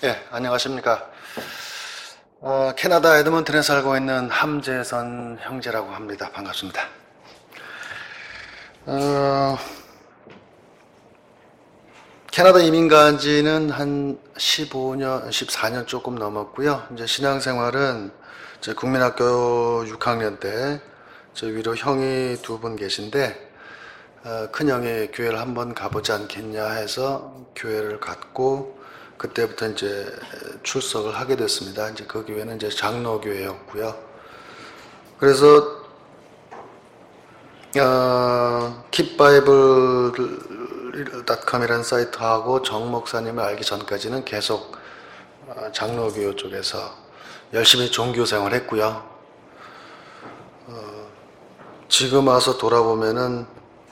예, 안녕하십니까. 캐나다 에드먼튼에 살고 있는 함재선 형제라고 합니다. 반갑습니다. 캐나다 이민 간 지는 한 15년, 14년 조금 넘었고요. 이제 신앙생활은 제 국민학교 6학년 때 저 위로 형이 두 분 계신데, 큰 형이 교회를 한번 가보지 않겠냐 해서 교회를 갔고, 그때부터 이제 출석을 하게 됐습니다. 이제 그 교회는 이제 장로교회였고요. 그래서 keepbible.com이라는 사이트하고 정 목사님을 알기 전까지는 계속 장로교회 쪽에서 열심히 종교 생활을 했고요. 지금 와서 돌아보면은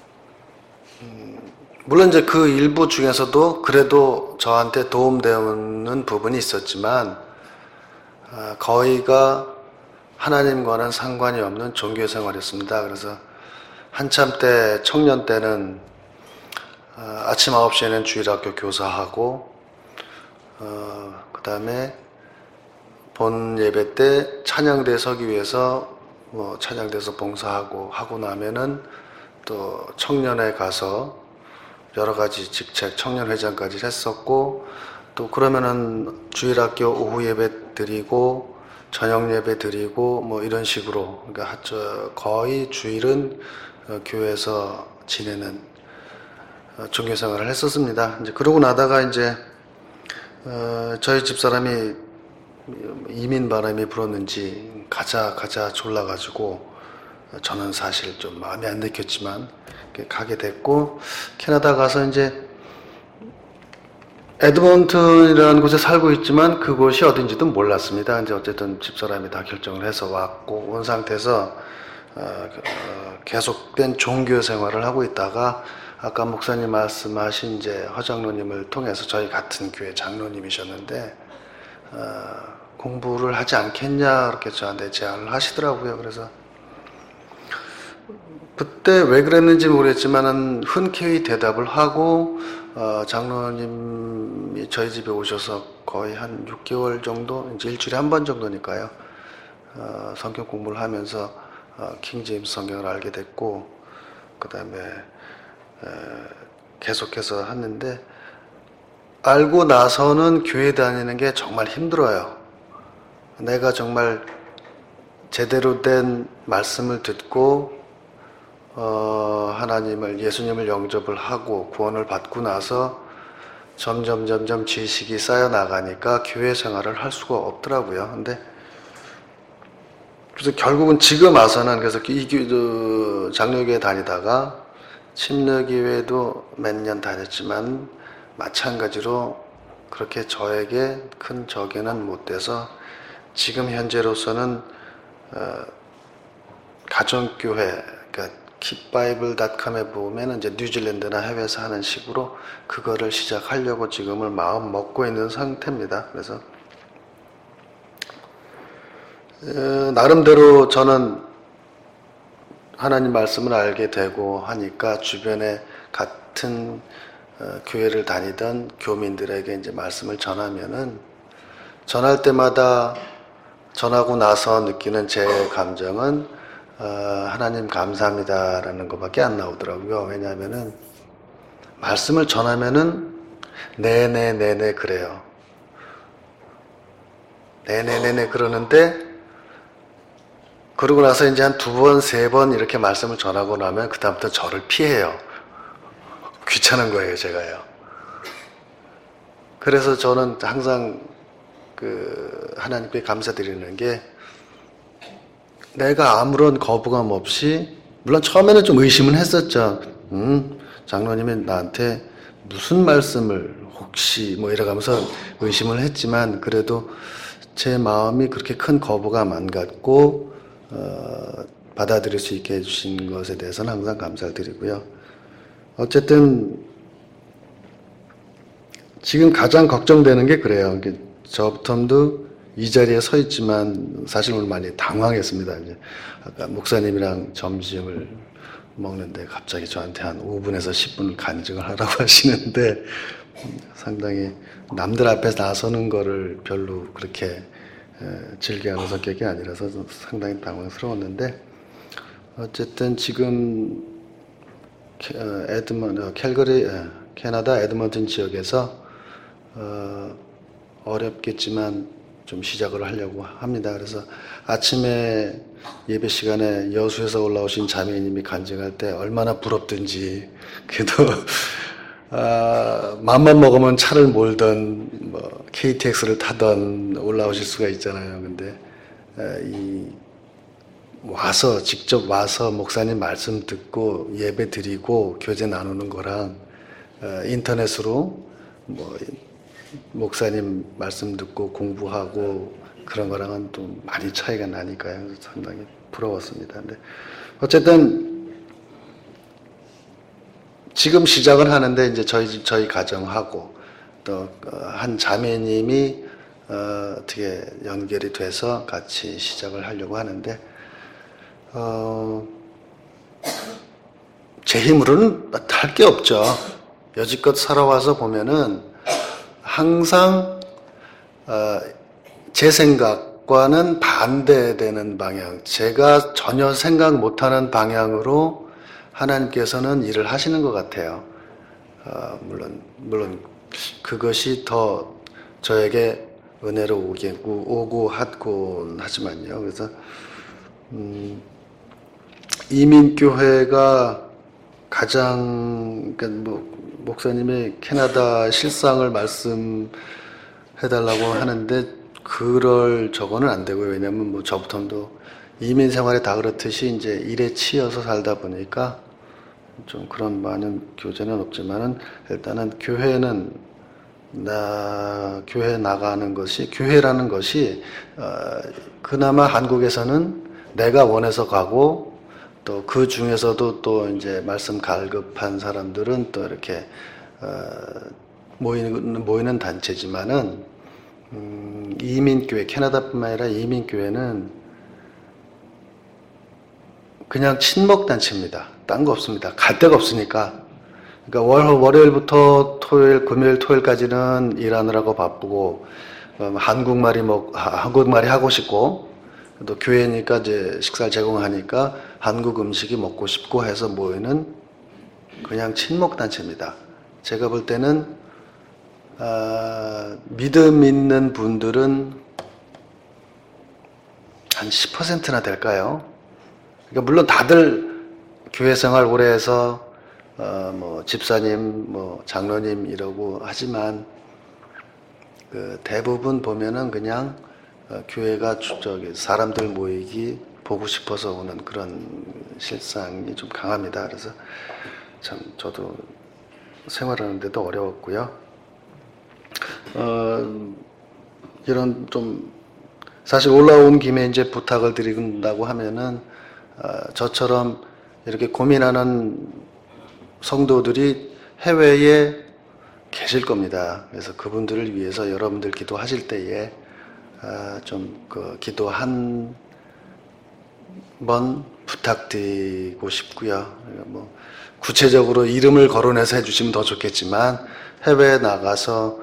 물론 이제 그 일부 중에서도 그래도 저한테 도움되는 부분이 있었지만 거의가 하나님과는 상관이 없는 종교 생활이었습니다. 그래서 한참 때 청년 때는 아침 9시에는 주일학교 교사하고 그 다음에 본 예배 때 찬양대 서기 위해서 찬양대에서 봉사하고 하고 나면은 또 청년회 가서 여러 가지 직책, 청년회장까지 했었고, 또 그러면은 주일학교 오후 예배 드리고, 저녁 예배 드리고, 뭐 이런 식으로, 그러니까 거의 주일은 교회에서 지내는 종교 생활을 했었습니다. 이제 그러고 나다가 이제, 저희 집사람이 이민 바람이 불었는지 가자 졸라가지고, 저는 사실 좀 마음에 안 들켰지만 가게 됐고, 캐나다 가서 이제 에드먼튼이라는 곳에 살고 있지만 그곳이 어딘지도 몰랐습니다. 이제 어쨌든 집사람이 다 결정을 해서 왔고 온 상태에서 계속된 종교 생활을 하고 있다가 아까 목사님 말씀하신 이제 허장로님을 통해서 저희 같은 교회 장로님이셨는데 공부를 하지 않겠냐 이렇게 저한테 제안을 하시더라고요. 그래서 그때 왜 그랬는지 모르겠지만은 흔쾌히 대답을 하고 장로님이 저희 집에 오셔서 거의 한 6개월 정도, 이제 일주일에 한 번 정도니까요. 성경 공부를 하면서 킹제임스 성경을 알게 됐고, 그 다음에 계속해서 했는데 알고 나서는 교회 다니는 게 정말 힘들어요. 내가 정말 제대로 된 말씀을 듣고 하나님을, 예수님을 영접을 하고 구원을 받고 나서 점점 지식이 쌓여 나가니까 교회 생활을 할 수가 없더라고요. 근데 그래서 결국은 지금 와서는 그래서 이 장로교회 다니다가 침례교회도 몇 년 다녔지만 마찬가지로 그렇게 저에게 큰 적용은 못 돼서 지금 현재로서는 가정교회, 그러니까 keepbible.com에 보면 이제 뉴질랜드나 해외에서 하는 식으로 그거를 시작하려고 지금을 마음 먹고 있는 상태입니다. 그래서 나름대로 저는 하나님 말씀을 알게 되고 하니까 주변에 같은 교회를 다니던 교민들에게 이제 말씀을 전하면은 전할 때마다 전하고 나서 느끼는 제 감정은 하나님 감사합니다라는 것밖에 안 나오더라고요. 왜냐하면은 말씀을 전하면은 네네 그래요. 네네 그러는데 그러고 나서 이제 한 2번, 3번 이렇게 말씀을 전하고 나면 그 다음부터 저를 피해요. 귀찮은 거예요, 제가요. 그래서 저는 항상 하나님께 감사드리는 게 내가 아무런 거부감 없이, 물론 처음에는 좀 의심은 했었죠. 장로님이 나한테 무슨 말씀을 혹시 뭐 이래가면서 의심을 했지만 그래도 제 마음이 그렇게 큰 거부감 안 갖고 받아들일 수 있게 해주신 것에 대해서는 항상 감사를 드리고요. 어쨌든 지금 가장 걱정되는 게 그래요. 저부터도 이 자리에 서 있지만 사실 오늘 많이 당황했습니다. 이제 아까 목사님이랑 점심을 먹는데 갑자기 저한테 한 5분에서 10분 간증을 하라고 하시는데 상당히 남들 앞에서 나서는 거를 별로 그렇게 즐겨하는 성격이 아니라서 상당히 당황스러웠는데 어쨌든 지금 캘거리 캐나다 에드먼튼 지역에서 어렵겠지만 좀 시작을 하려고 합니다. 그래서 아침에 예배 시간에 여수에서 올라오신 자매님이 간증할 때 얼마나 부럽든지 그래도 맘만 먹으면 차를 몰던 뭐 KTX를 타던 올라오실 수가 있잖아요. 근데 직접 와서 목사님 말씀 듣고 예배 드리고 교제 나누는 거랑 인터넷으로 뭐 목사님 말씀 듣고 공부하고 그런 거랑은 또 많이 차이가 나니까요. 상당히 부러웠습니다. 근데 어쨌든 지금 시작을 하는데 이제 저희 가정하고 또 한 자매님이 어떻게 연결이 돼서 같이 시작을 하려고 하는데 제 힘으로는 할 게 없죠. 여지껏 살아와서 보면은 항상 제 생각과는 반대되는 방향, 제가 전혀 생각 못하는 방향으로 하나님께서는 일을 하시는 것 같아요. 물론 그것이 더 저에게 은혜로 오고 하곤 하지만요. 그래서 이민교회가 가장 그러니까 목사님의 캐나다 실상을 말씀해달라고 하는데 그럴 저거는 안 되고요. 왜냐하면 저부터도 이민 생활에 다 그렇듯이 이제 일에 치여서 살다 보니까 좀 그런 많은 교제는 없지만은 일단은 교회 나가는 것이 교회라는 것이 그나마 한국에서는 내가 원해서 가고 또 그 중에서도 또 이제 말씀 갈급한 사람들은 또 이렇게 모이는 단체지만은 이민교회 캐나다뿐만 아니라 이민교회는 그냥 친목단체입니다. 딴 거 없습니다. 갈 데가 없으니까. 그러니까 월요일부터 금요일, 토요일까지는 일하느라고 바쁘고 한국말이 하고 싶고 또 교회니까 이제 식사를 제공하니까 한국 음식이 먹고 싶고 해서 모이는 그냥 친목단체입니다. 제가 볼 때는 믿음 있는 분들은 한 10%나 될까요? 그러니까 물론 다들 교회 생활 오래 해서 집사님, 장로님 이러고 하지만 그 대부분 보면은 그냥 교회가 사람들 모이기 보고 싶어서 오는 그런 실상이 좀 강합니다. 그래서 참 저도 생활하는데도 어려웠고요. 이런 좀 사실 올라온 김에 이제 부탁을 드린다고 하면은 저처럼 이렇게 고민하는 성도들이 해외에 계실 겁니다. 그래서 그분들을 위해서 여러분들 기도하실 때에 좀 기도 한 번 부탁드리고 싶고요. 구체적으로 이름을 거론해서 해주시면 더 좋겠지만 해외에 나가서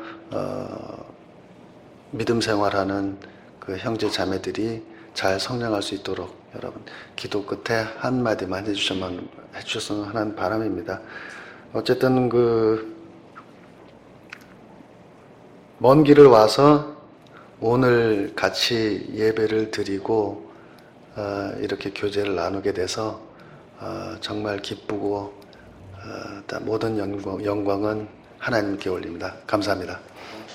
믿음 생활하는 그 형제 자매들이 잘 성장할 수 있도록 여러분 기도 끝에 한마디만 해주셨으면 하는 바람입니다. 어쨌든 먼 길을 와서 오늘 같이 예배를 드리고 이렇게 교제를 나누게 돼서 정말 기쁘고 모든 영광은 하나님께 올립니다. 감사합니다.